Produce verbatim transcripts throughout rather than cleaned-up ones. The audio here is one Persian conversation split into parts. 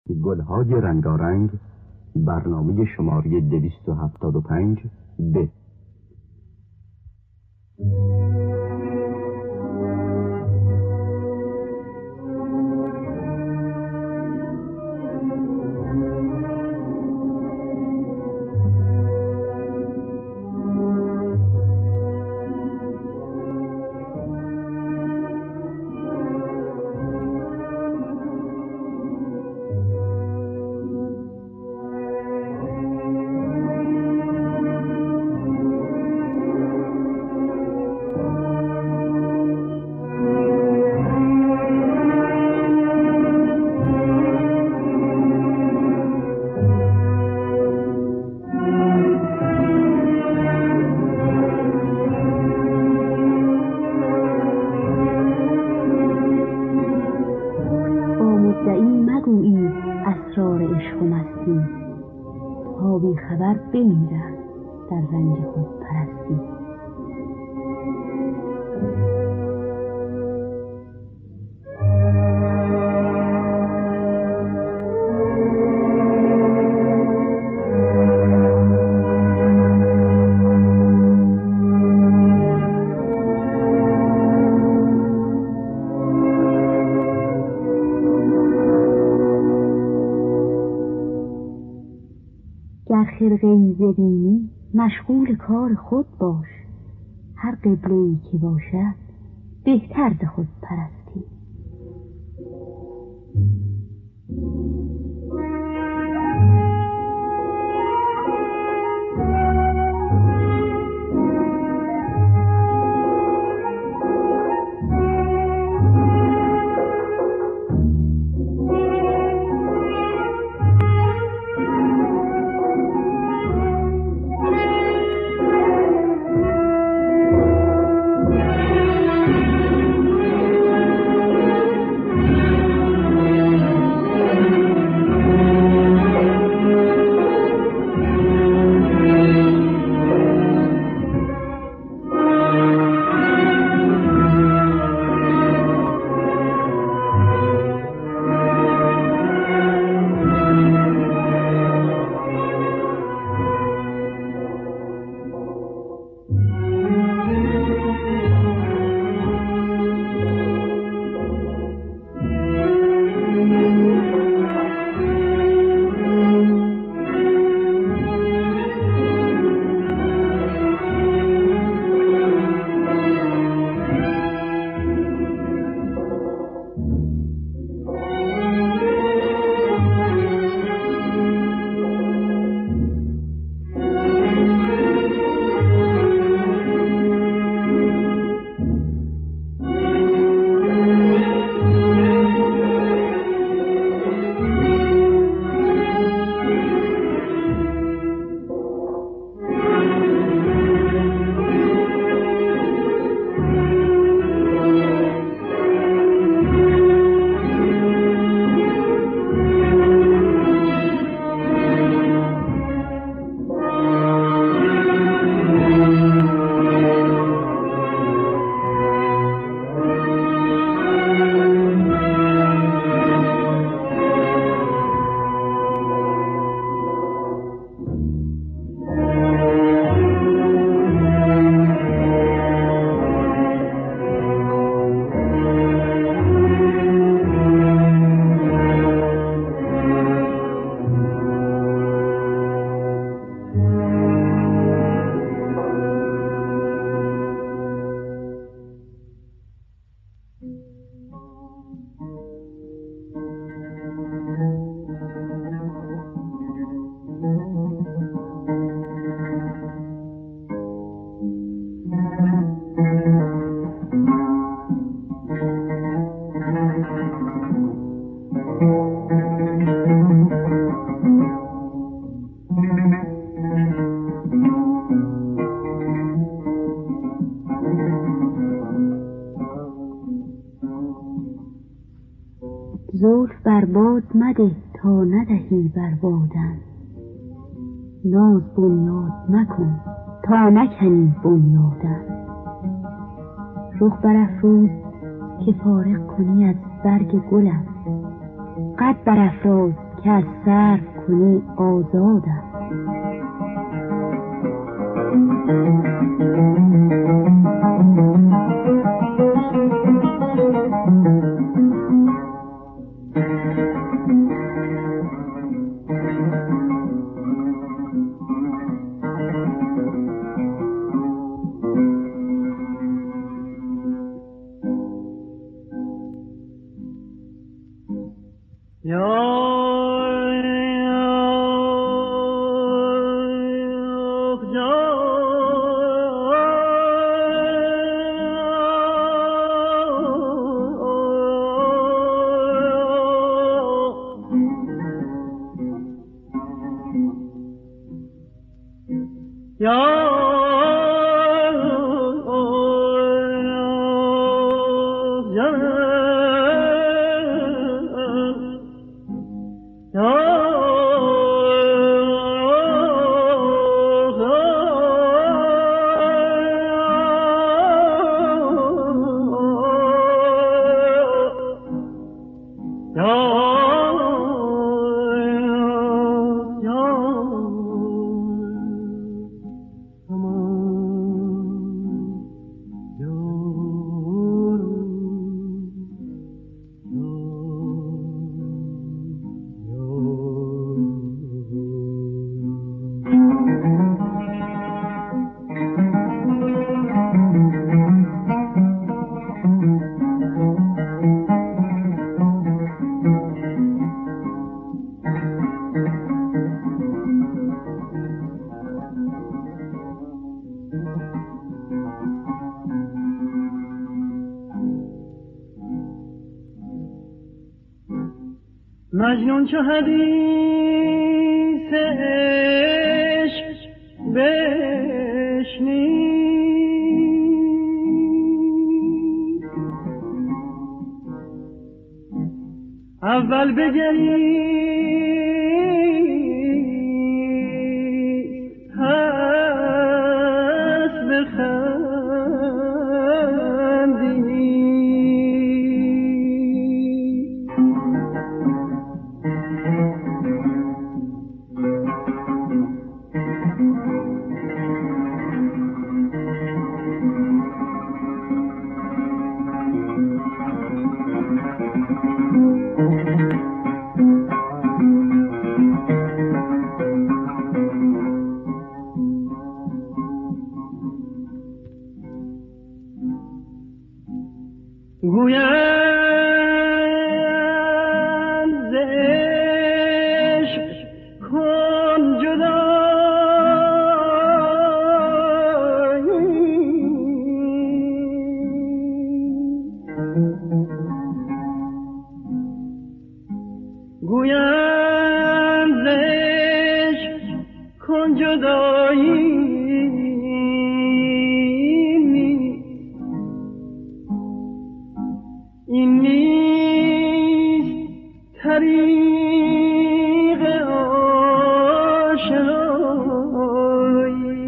گلهای رنگارنگ، برنامه شماره دویست و هفتاد و پنج ب. خبر بمیرد در رنج خود پرستی. گر خرقه‌ای ببینی مشغول کار خود باش، هر قبله‌ای که باشد بهتر ز خود پرستی. زلف بر باد مده تا ندهی بر بادم، ناز بنیاد مکن تا نکنی بنیادم. رخ برافروز که فارغ کنی از برگ گلم، قد برافراز که از سر کنی آزادم. مجنون چو حدیث عشق بشنید اول بگرید پس بخندید. گویند ز عشق کن جدایی، گویند ز عشق کن جدایی، این نیست طریق آشنایی.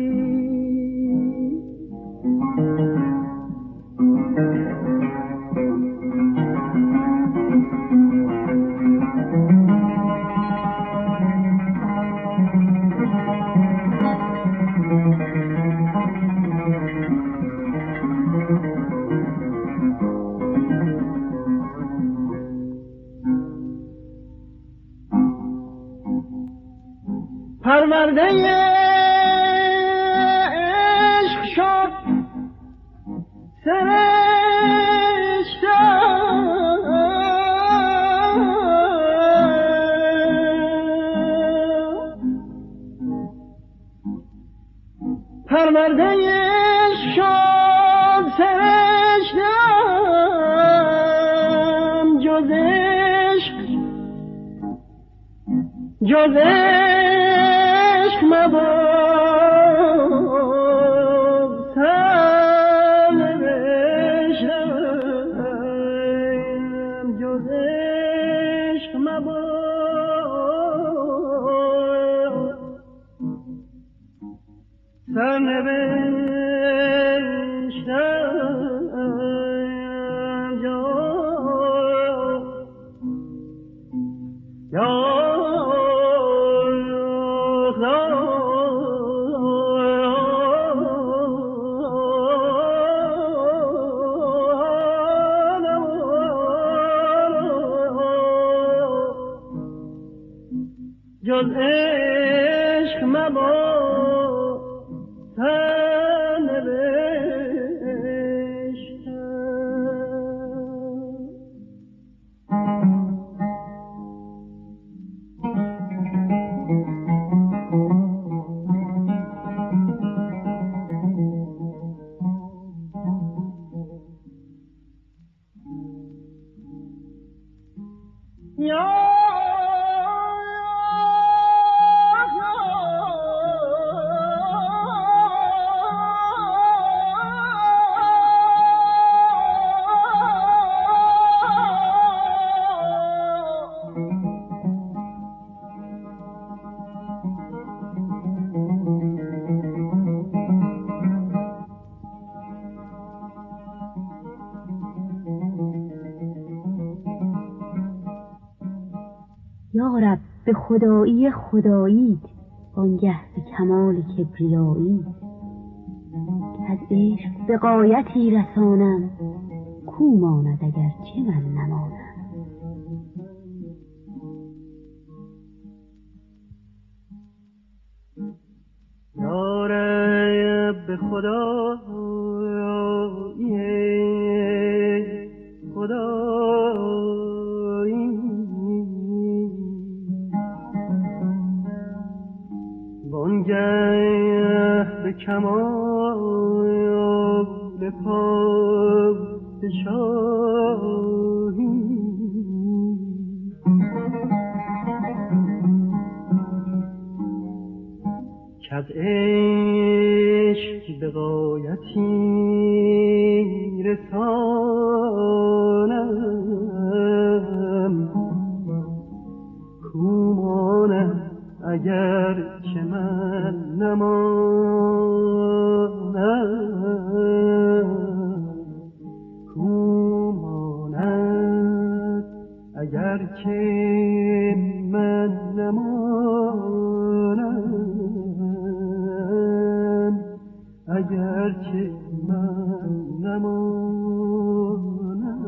پرورده عشق شد سرشته، پرورده عشق شد سرشته، جز عشق جز عشق مباد سرنوشتم، جز عشق مباد سرنوشتم. یا یا جز عشق مبا یارب به خدایی خدایید وانگه به کمال کبریایی که از عشق به غایتی رسانم کو ماند اگر چه من نمانم. یارب به خدایی خدایی وانگه به کمال پادشاهی کز عشق به غایتی رسانم کو ماند اگر که من نمانم کو ماند اگر که من نمانم اگر که من نمانم.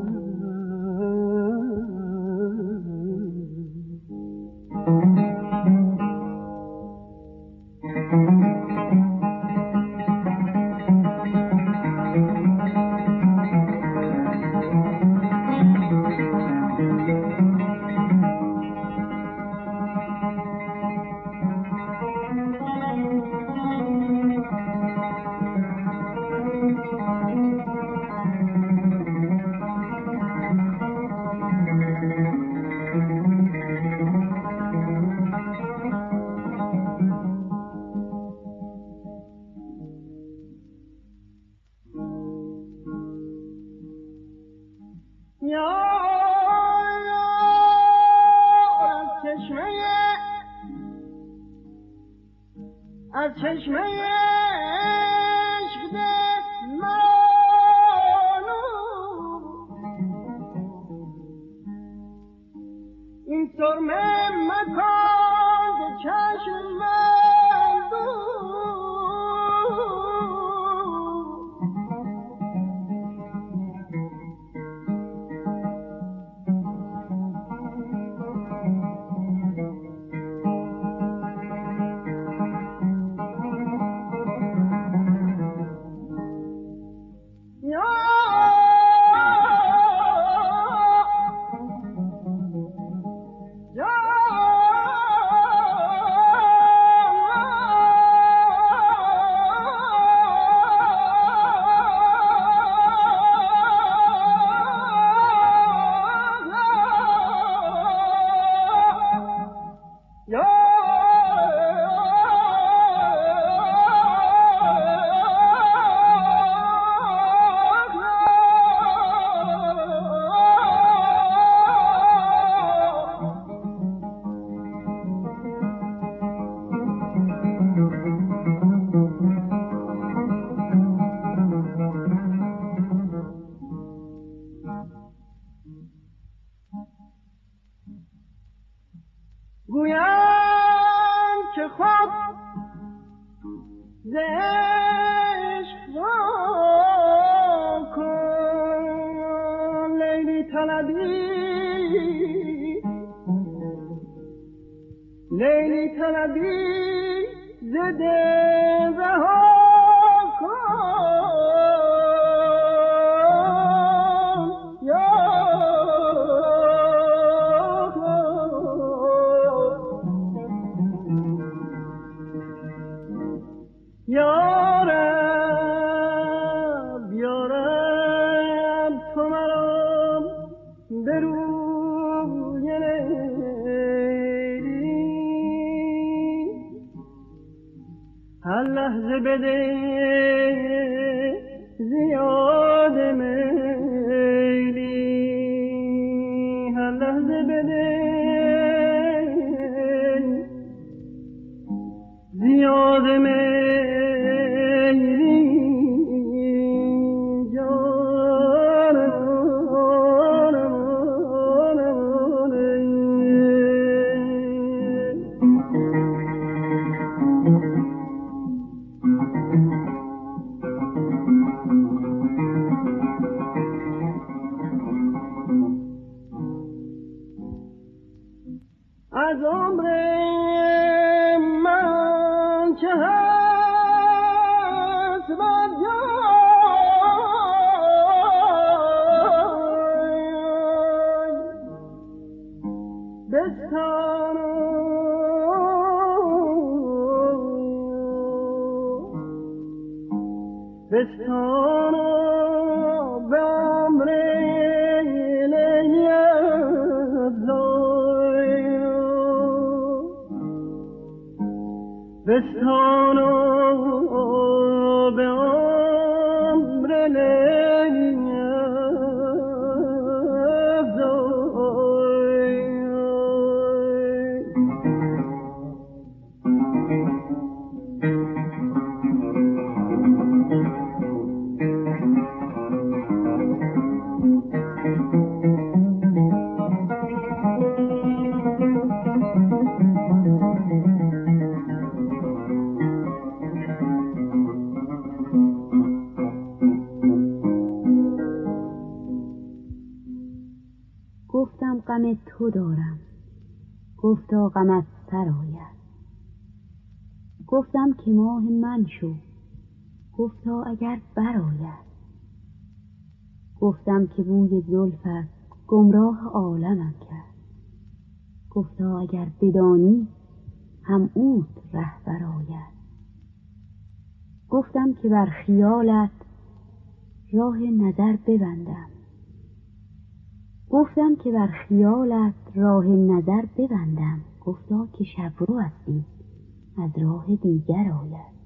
از چشمه عشق ده منو این سرمه مکان ده چشم من گویم که خود ز عشق واکن لیلی طلبی لیلی طلبی زده رها یارب یارب تو مرا به روی لیلی هر لحظه بده زیاد میلی هر لحظه بده زیاد میلی از عمر من که هست بر جای بستانم بستانم به عمر لیلی افزای بستانو به عمر لیلی افزای گفتم غم تو دارم، گفتا غمت سرآید. گفتم که ماه من شو، گفتا اگر برآید. گفتم که بوی زلفت گمراه عالمم کرد، گفتا اگر بدانی هم اوت رهبر آید. گفتم که بر خیالت راه نظر ببندم، گفتم که بر خیالت راه نظر ببندم. گفتا که شبرو هستی از راه دیگر آید.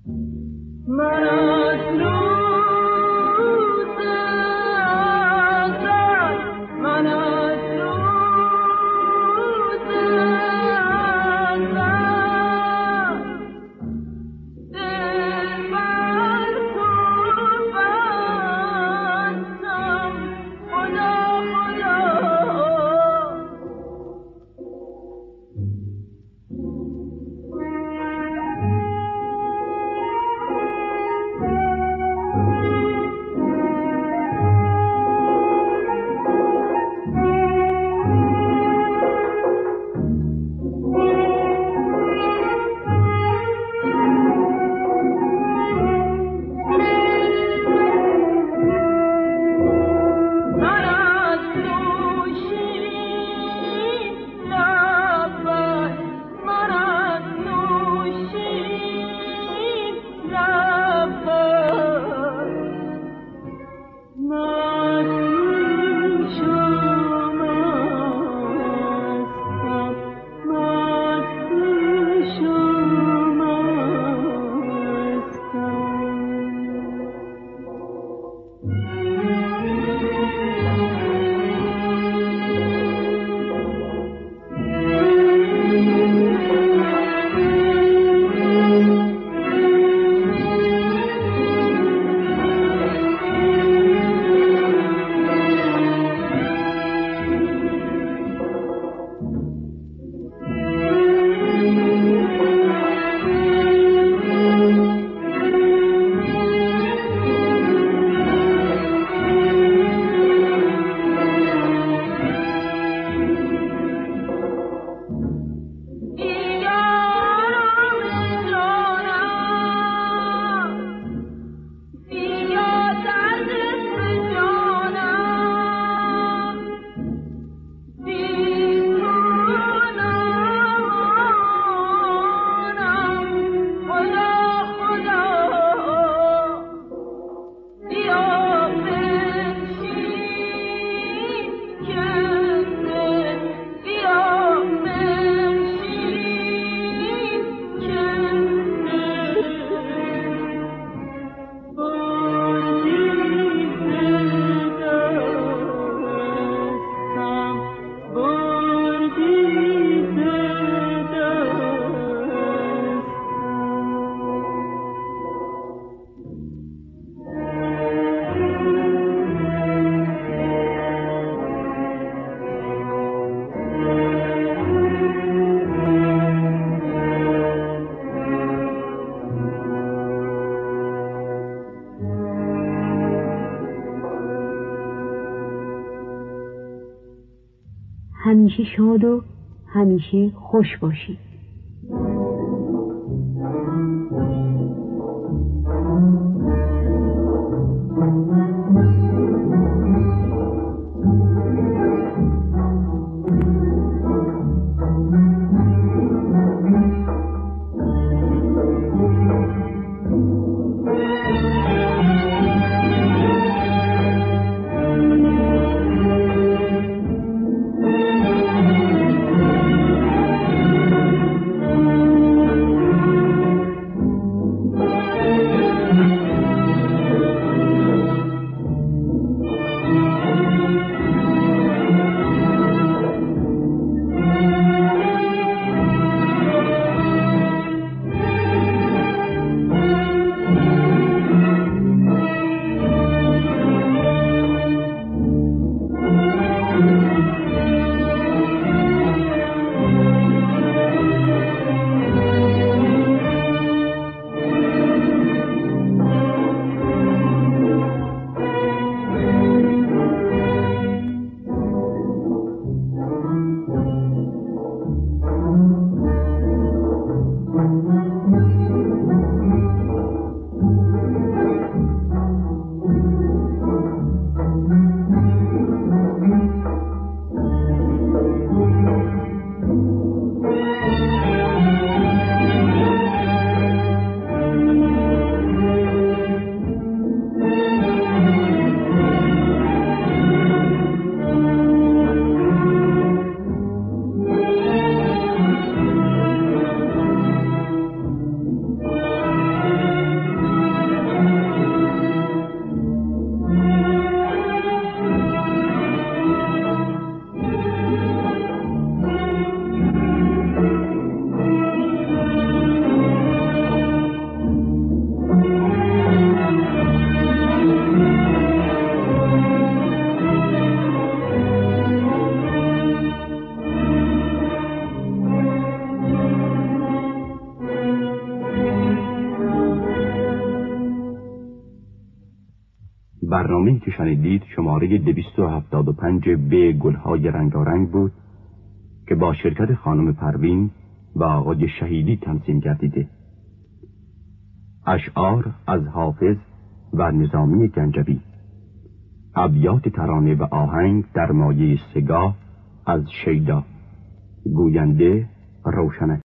همیشه شاد و همیشه خوش باشید. برنامه‌ای که شنیدید شماره دویست و هفتاد و پنج به گلهای رنگارنگ بود که با شرکت خانم پروین و آقای شهیدی تنظیم گردیده. اشعار از حافظ و نظامی گنجوی، ابیات ترانه و آهنگ در مایه سگاه از شیدا، گوینده روشنک.